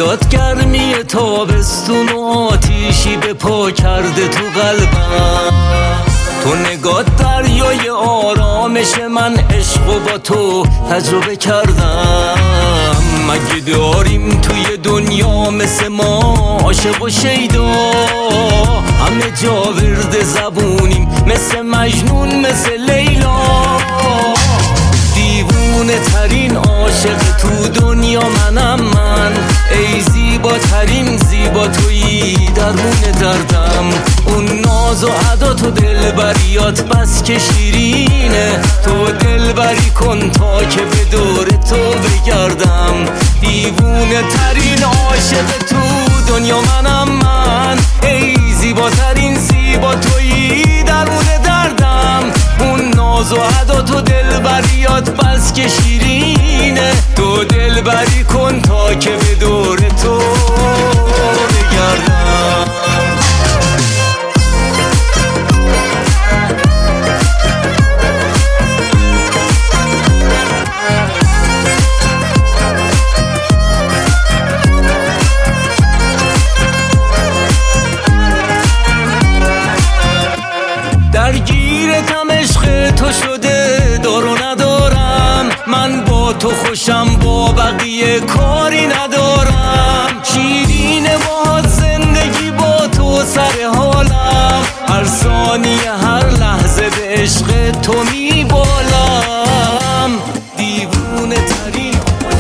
بیاد گرمی تابستون و آتیشی به پا کرده تو قلبم. تو نگات دریای آرامش من، عشق و با تو تجربه کردم. مگه داریم توی دنیا مثل ما عاشق و شیدا؟ همه جا ورد زبونیم مثل مجنون مثل لیلا. دیوونه ترین عاشق تو دنیا منم من. ای زیباترین زیبا تویی درمون دردم. اون ناز و عدات و دلبریات بس که شیرینه. تو دلبری کن تا که به دور تو بگردم. دیوونه ترین عاشق تو دنیا منم من. ای زیباترین زیبا تویی درمون دردم. اون ناز و عدات و دلبریات بس که شیرینه. تو دلبری کن تا که به دور تو بگردم. درگیرتم عشق تو شده دارو ندارم. من با تو خوشم با بقیه کاری ندارم. شیرینه باهات زندگی با تو سر حالم. هر ثانیه هر لحظه به عشق تو میبالم. دیوونه ترین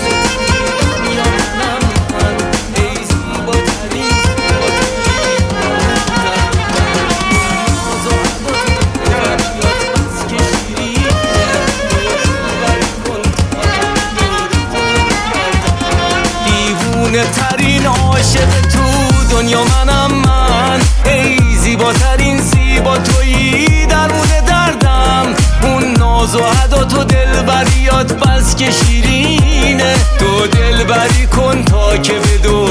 ترین عاشق تو دنیا منم من. ای زیباترین زیبا تویی درمون دردم. اون ناز و عدات و دلبریات بس که شیرینه. تو دلبری کن تا که به دور